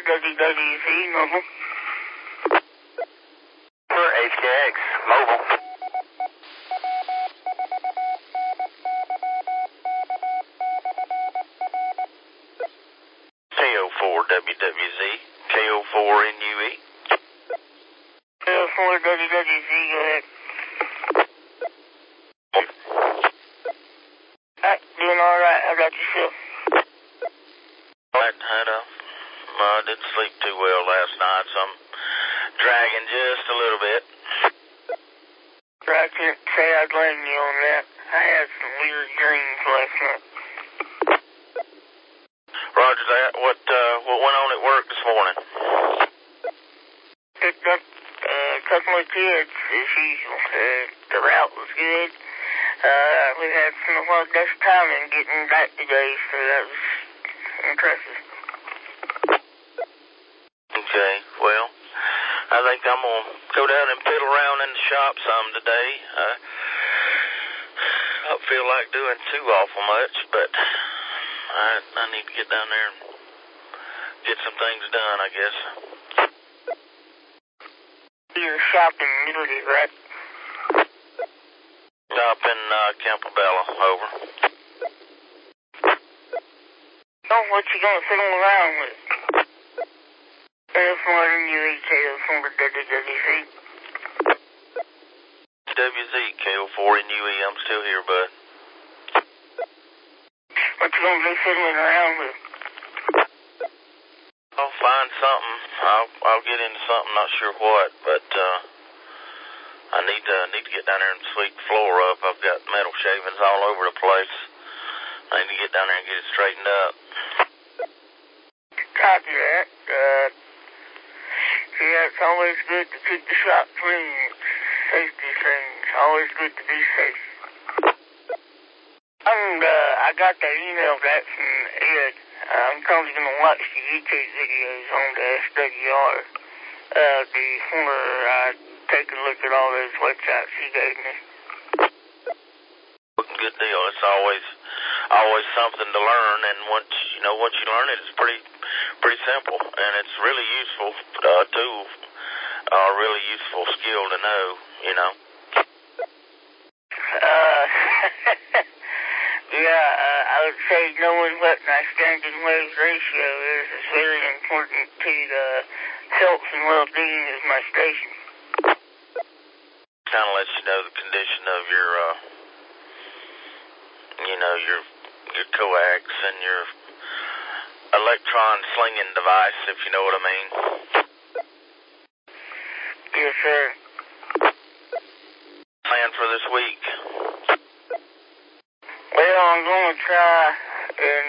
WWZ mobile. For HKX mobile. KO4WWZ, KO4NUE. KO4WWZ, go ahead. Doing alright, how about yourself? I didn't sleep too well last night, so I'm dragging just a little bit. I can't say I blame you on that. I had some weird dreams last night. Roger that. What went on at work this morning? Picked up a couple of kids, as usual. The route was good. We had some of our best timing getting back today, so that was impressive. Okay, well, I think I'm going to go down and piddle around in the shop some today. I don't feel like doing too awful much, but I need to get down there and get some things done, I guess. You're shopping Liberty, right? Shop in Campobello, over. Oh, what you gonna fiddle around with? KO4NUE, KO4WWZ. WZ, KO4NUE, I'm still here, bud. What you gonna be fiddling around with? I'll find something. I'll get into something, not sure what, but I need to get down there and sweep the floor up. I've got metal shavings all over the place. I need to get down there and get it straightened up. Copy that. Yeah, it's always good to keep the shop clean. Safety things. Always good to be safe. And I got that email back from Ed. I'm probably going to watch the YouTube videos on the SWR before I take a look at all those websites he gave me. Good deal. It's always something to learn, and once you learn it, it's pretty simple, and it's really useful tool, really useful skill to know, you know. Yeah, I would say knowing what my standing wave ratio is very important to the health and well-being of my station. Kind of lets you know the condition of your, your coax and your electron slinging device, if you know what I mean. Yes, sir. Plan for this week? Well, I'm going to try and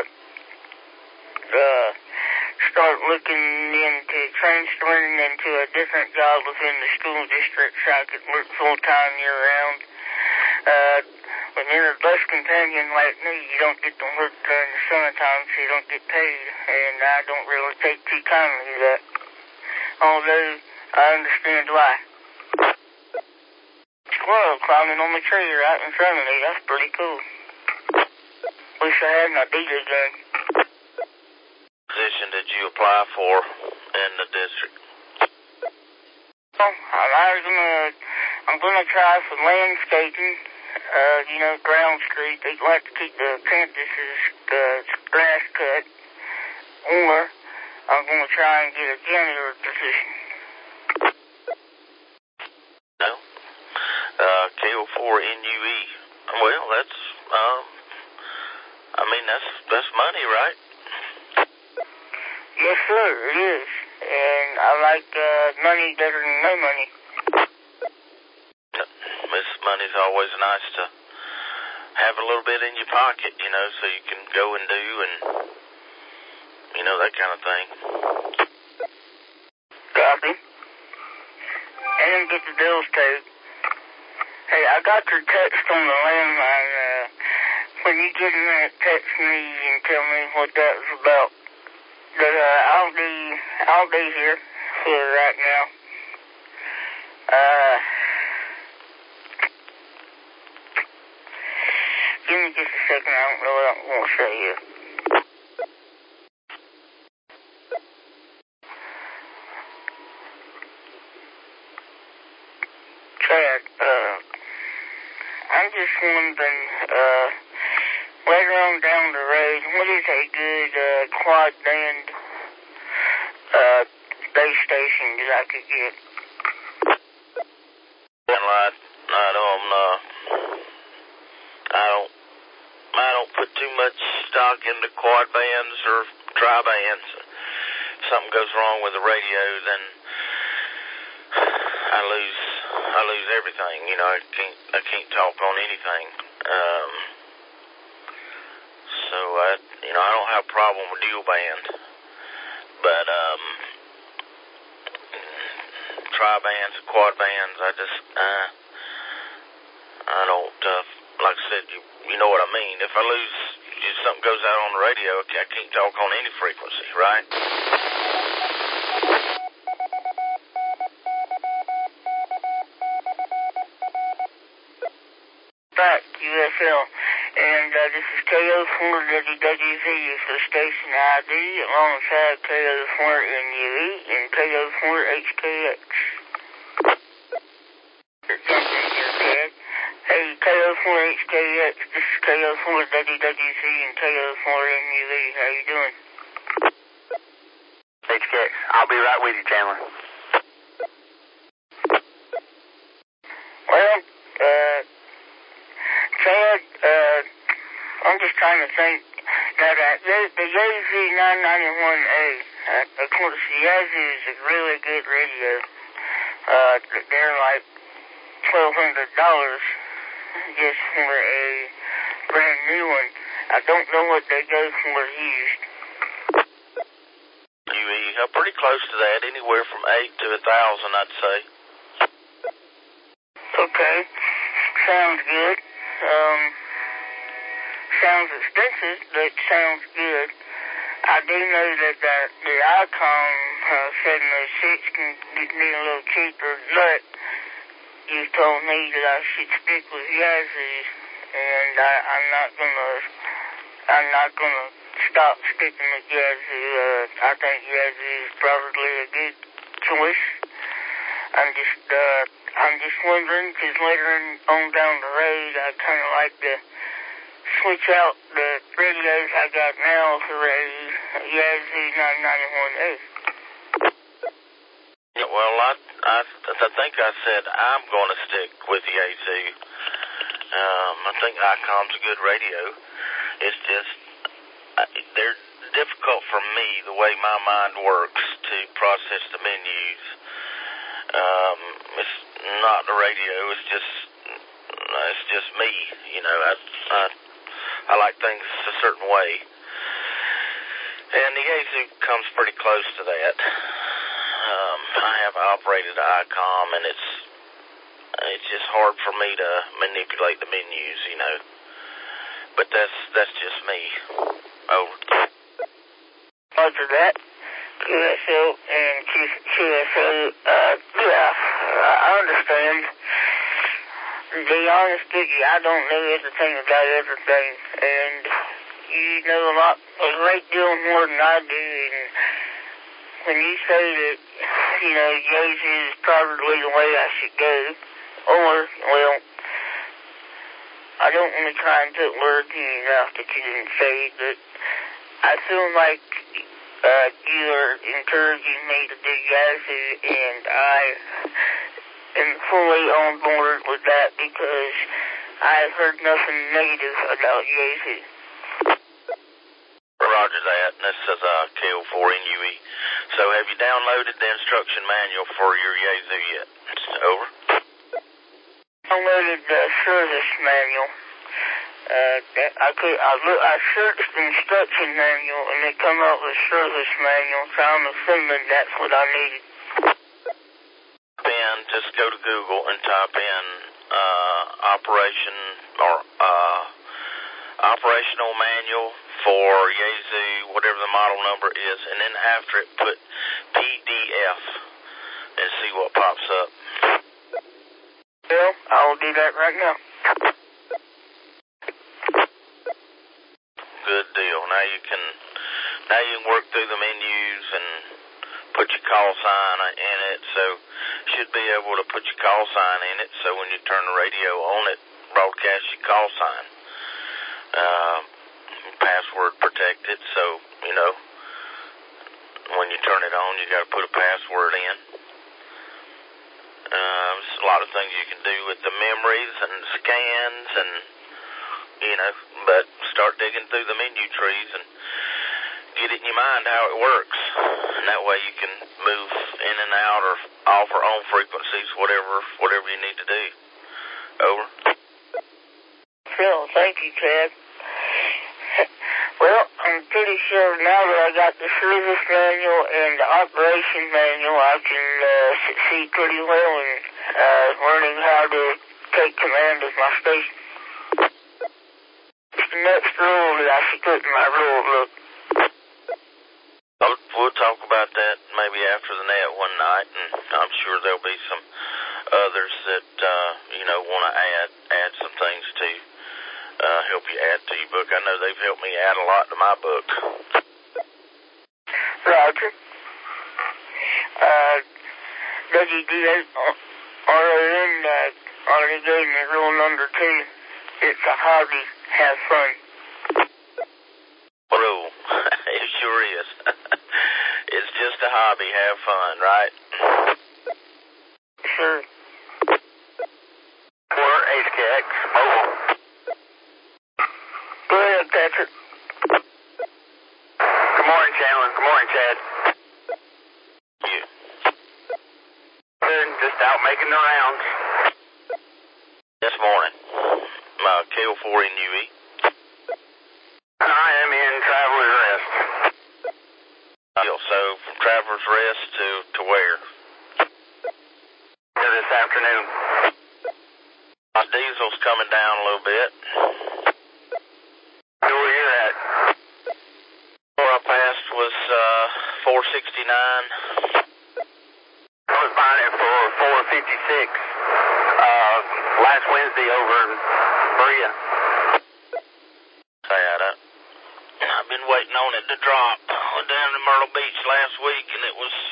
start looking into transferring into a different job within the school district so I could work full-time year-round. When you're a bus companion like me, you don't get to work during the summertime, so you don't get paid, and I don't really take too kindly to that. Although, I understand why. Squirrel climbing on the tree right in front of me, that's pretty cool. Wish I had my DJ gun. Position did you apply for in the district? Well, I'm gonna try for landscaping. Ground street. They'd like to keep the apprentices grass cut. Or I'm gonna try and get a janitor position. No. KO4NUE. Well, that's that's money, right? Yes, sir, it is. And I like money better than no money. This money's always nice to have a little bit in your pocket, so you can go and do and, that kind of thing. Copy. And get the bills paid. Hey, I got your text on the landline. When you get a minute, text me and tell me what that was about. But I'll be here for right now. Give me just a second. I don't know what I'm going to say here. Chad. I'm just wondering, later on down the road, what is a good, quad band, base station that I could get? I don't put too much stock into quad bands or tri bands. If something goes wrong with the radio, then I lose everything. You know, I can't talk on anything. So I don't have a problem with dual band, but tri bands and quad bands, I don't. Like I said, you know what I mean. If something goes out on the radio, I can't talk on any frequency, right? Back, USL. And this is KO4WWZ is the station ID, alongside KO4NUE and KO4HKX. Hey, KO4HKX, this is KO4WWZ and KO4NUE. How you doing? HKX, I'll be right with you, Chandler. Well, Chad, I'm just trying to think. Now, the Yazoo 991A, of course, the Yazoo is a really good radio. They're like $1,200 just for a brand new one. I don't know what they go for used. Pretty close to that, anywhere from 8 to 1,000, I'd say. Okay, sounds good. Sounds expensive, but sounds good. I do know that the Icon 706 can be a little cheaper, but you told me that I should stick with Yazoo, and I'm not gonna stop sticking with Yazoo. I think Yazoo is probably a good choice. I'm just wondering, because later on down the road, I kind of like to switch out the radios I got now for a Yazoo 991A. Yeah, well, I think I said I'm going to stick with Yazoo. I think Icon's a good radio. It's just, they're difficult for me, the way my mind works, to process the menus. It's not the radio, it's just me, you know. I like things a certain way. And the Yazoo comes pretty close to that. I have operated ICOM, and it's just hard for me to manipulate the menus, you know. But that's just me. Over. After that, QSL and QSO, yeah, I understand. To be honest with you, I don't know everything about everything, and you know a great deal more than I do, and when you say that, you know, Yazoo is probably the way I should go, or, well, I don't want to try and put words in your mouth that you didn't say, but I feel like you are encouraging me to do Yazoo, and I am fully on board with that because I've heard nothing negative about Yazoo. Roger that. This is KO4NUE. So have you downloaded the instruction manual for your Yazoo yet? Over. Downloaded the service manual. I searched the instruction manual and it come up with service manual, so I'm assuming that's what I needed. Just go to Google and type in operational manual for Yazoo, whatever the model number is, and then after it put PDF and see what pops up. Well, I'll do that right now. Good deal. Now you can work through the menus and put your call sign in it, so should be able to put your call sign in it, so when you turn the radio on, it broadcasts your call sign. Password protected, so, you know, when you turn it on, you got to put a password in. There's a lot of things you can do with the memories and scans and, you know, but start digging through the menu trees and get it in your mind how it works. And that way you can move in and out or off or on frequencies, whatever you need to do. Over. Phil, thank you, Chad. Well, I'm pretty sure now that I got the service manual and the operation manual, I can succeed pretty well in learning how to take command of my station. It's the next rule that I should put in my rule book. We'll talk about that maybe after the net one night, and I'm sure there'll be some others that, you know, want to add some things to help you add to your book. I know they've helped me add a lot to my book. Roger. WDRN already gave me rule number 2. It's a hobby. Have fun. Rule. It sure is. It's just a hobby. Have fun, right? Sure. Or HKX mobile. Go ahead, Patrick. Good morning, Chandler. Good morning, Chad. You. Good. Just out making the rounds. This morning. KO4NUE. I am in Traveler's Rest. So from Traveler's Rest to where? Here this afternoon. My diesel's coming down a little bit. Where you're at? Where I passed was 469. I was buying it for 456 last Wednesday over in Berea. I've been waiting on it to drop. I went down to Myrtle Beach last week, and it was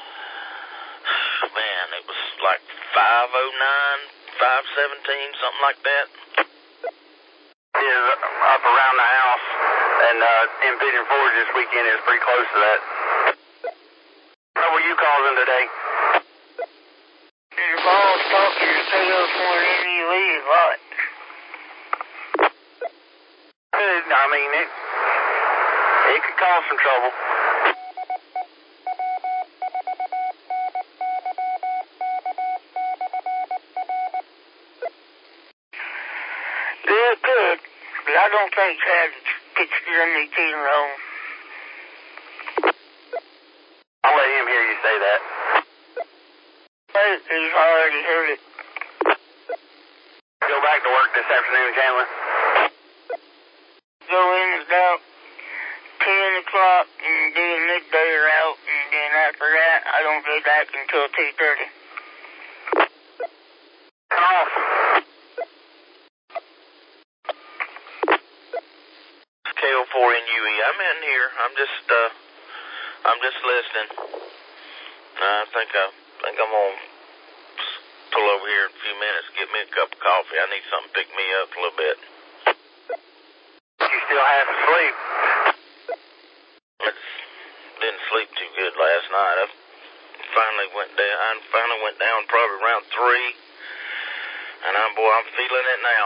like 509, 517, something like that. It is up around the house, and in Pigeon Forge this weekend is pretty close to that. What were you calling today? Your boss talking to KO4NUE a lot. Good. I mean, it could cause some trouble. Good. But I don't think Chad gets anything wrong. I'll let him hear you say that. He's already heard it. Go back to work this afternoon, Chandler. Go in about 10 o'clock and do a midday route, and then after that, I don't get back until 2:30. Off. KO4NUE. I'm in here. I'm just listening. I think I'm gonna pull over here in a few minutes, get me a cup of coffee. I need something to pick me up a little bit. You still have to sleep. I didn't sleep too good last night. I finally went down probably around 3, and I'm feeling it now.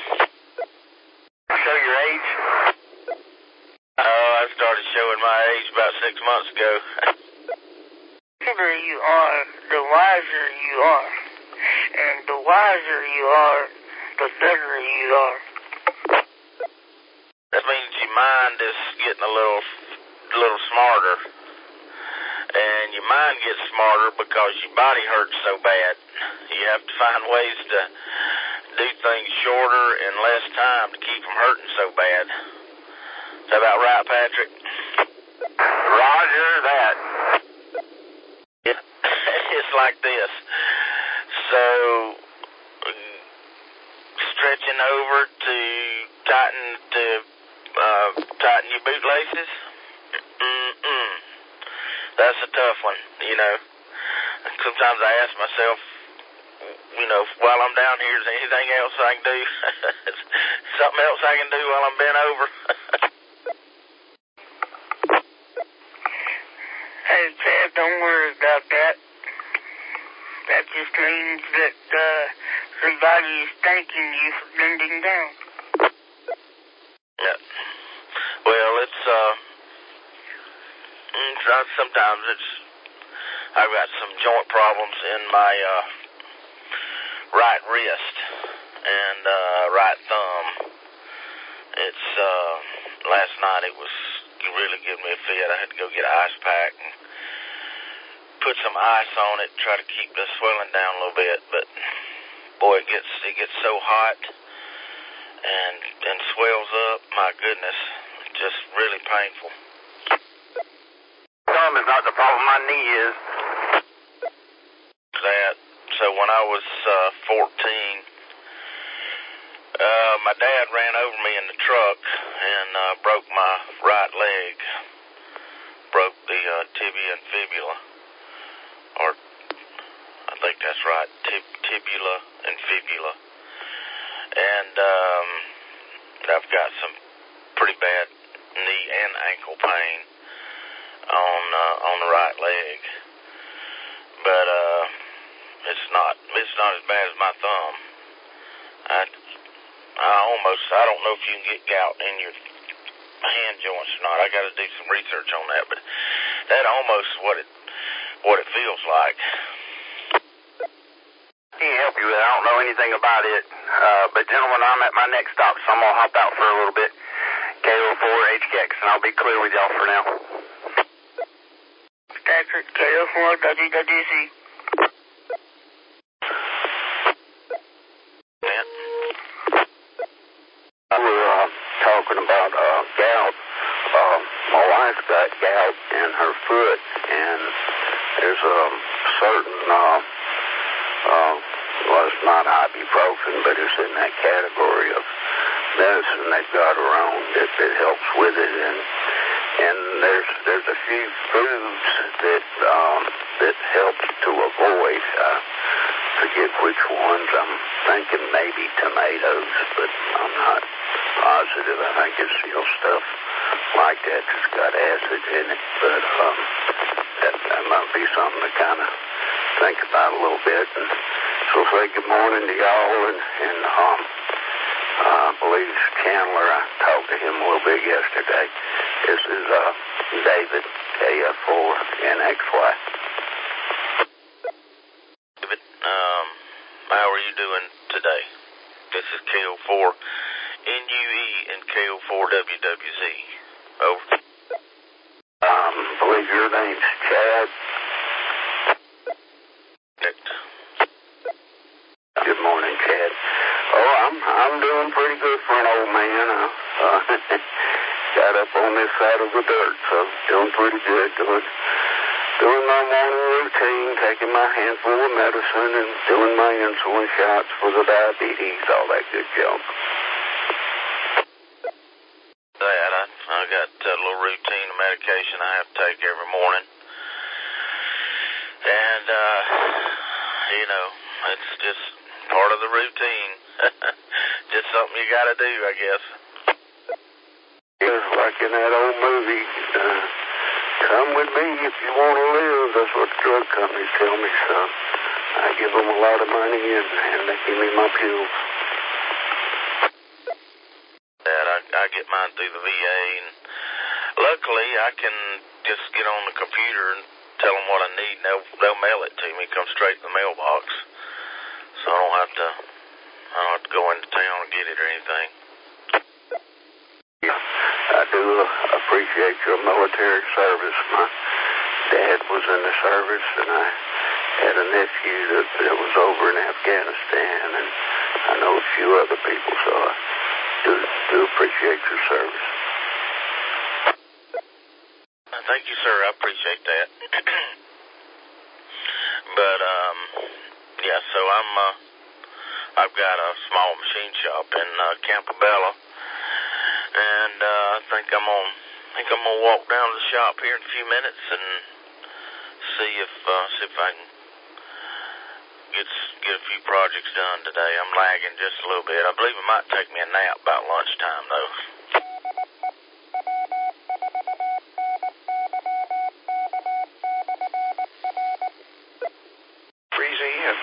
Show your age? Oh, I started showing my age about 6 months ago. The older you are, the wiser you are. And the wiser you are, the better you are. That means your mind is getting a little smarter. And your mind gets smarter because your body hurts so bad. You have to find ways to do things shorter and less time to keep from hurting so bad. Is that about right, Patrick? Roger that. It's like this. So, stretching over to tighten your boot laces. That's a tough one, you know. Sometimes I ask myself, while I'm down here, is there anything else I can do? Something else I can do while I'm bent over? Hey, Chad, don't worry about that. That just means that somebody is thanking you for bending down. Yeah. Well, sometimes I've got some joint problems in my right wrist and right thumb. It's last night it really gave me a fit. I had to go get an ice pack and put some ice on it, try to keep the swelling down a little bit. But boy, it gets so hot and swells up. My goodness, it's just really painful. Thumb is not the problem. My knee is. So when I was 14, my dad ran over me in the truck and broke my right leg. Broke the tibia and fibula, or I think that's right, tibula and fibula. And I've got some pretty bad knee and ankle pain on the right leg. But it's not as bad as my thumb. I don't know if you can get gout in your hand joints or not. I got to do some research on that, but that almost what it feels like. Can't help you with it. I don't know anything about it. But gentlemen, I'm at my next stop, so I'm gonna hop out for a little bit. KO4 HKX, and I'll be clear with y'all for now. Stafford, KO4 WWC. We're talking about gout. My wife's got gout in her foot, and there's a certain, well, it's not ibuprofen, but it's in that category of medicine they've got around that helps with it, and there's a few foods that help to avoid. Forget which ones. I'm thinking maybe tomatoes, but I'm not positive. I think it's stuff like that that's got acid in it, but that might be something to kind of think about a little bit. And so say good morning to y'all, and I believe Chandler, I talked to him a little bit yesterday. This is David, KF4NXY. David, how are you doing today? This is KO4 NUE and KO4WWZ. Over. Believe your name's Chad. Good morning, Chad. Oh, I'm doing pretty good for an old man. Got up on this side of the dirt, so doing pretty good. Doing my morning routine, taking my handful of medicine and doing my insulin shots for the diabetes, all that good junk. I got a little routine of medication I have to take every morning. And, it's just part of the routine. Just something you got to do, I guess. Just like in that old movie, come with me if you want to live. That's what the drug companies tell me, so I give them a lot of money and they give me my pills. I get mine through the VA, and luckily I can just get on the computer and tell them what I need, and they'll mail it to me, come straight to the mailbox, so I don't have to go into town and get it or anything. Yeah, I do appreciate your military service. My dad was in the service, and I had a nephew that was over in Afghanistan, and I know a few other people, so I do appreciate your service. Thank you, sir. I appreciate that. But yeah. So I've got a small machine shop in Campobello, and I think I'm gonna walk down to the shop here in a few minutes and see if I can get a few projects done today. I'm lagging just a little bit. I believe it might take me a nap about lunchtime, though. Breezy in.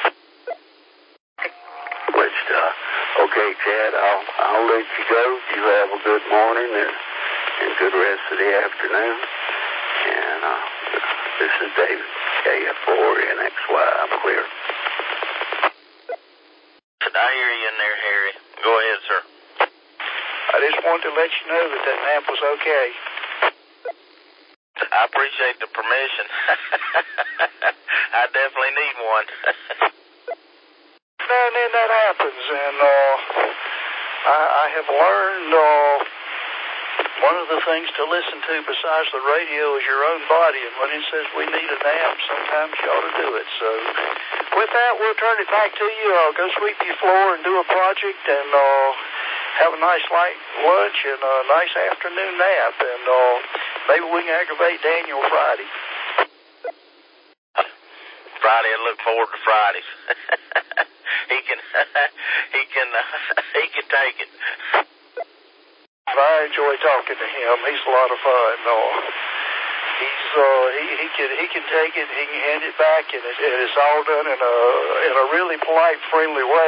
Okay, Chad, I'll let you go. You have a good morning and good rest of the afternoon. And this is David, KF4NXY. I'm clear. Did I hear you in there, Harry? Go ahead, sir. I just wanted to let you know that nap was okay. I appreciate the permission. I definitely need one. Now and then that happens, and I have learned one of the things to listen to besides the radio is your own body, and when it says we need a nap, sometimes you ought to do it. So with that, we'll turn it back to you. Go sweep your floor and do a project, and have a nice light lunch and a nice afternoon nap, and maybe we can aggravate Daniel Friday. Friday, I look forward to Fridays. He can take it. I enjoy talking to him. He's a lot of fun. He can take it. He can hand it back, and it's all done in a really polite, friendly way.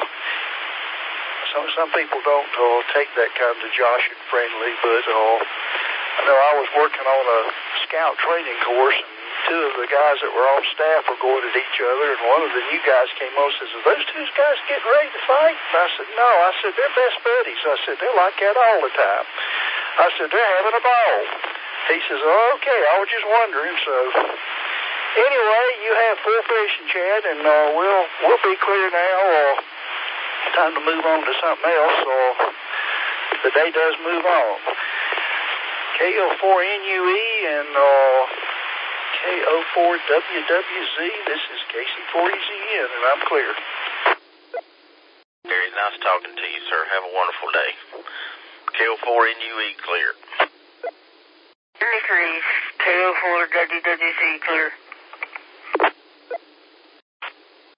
Some people don't take that kind of joshing friendly, but I know I was working on a scout training course, and two of the guys that were on staff were going at each other, and one of the new guys came on and says, "Are those two guys getting ready to fight?" And I said, "No." I said, "They're best buddies." I said, "They're like that all the time." I said, "They're having a ball." He says, "Oh, okay, I was just wondering." So anyway, you have full fishing, Chad, and we'll be clear now. Time to move on to something else. The day does move on. KO4NUE and KO4WWZ. This is Casey4EZN, and I'm clear. Very nice talking to you, sir. Have a wonderful day. KO4NUE clear. Licorice, KO4WWZ clear.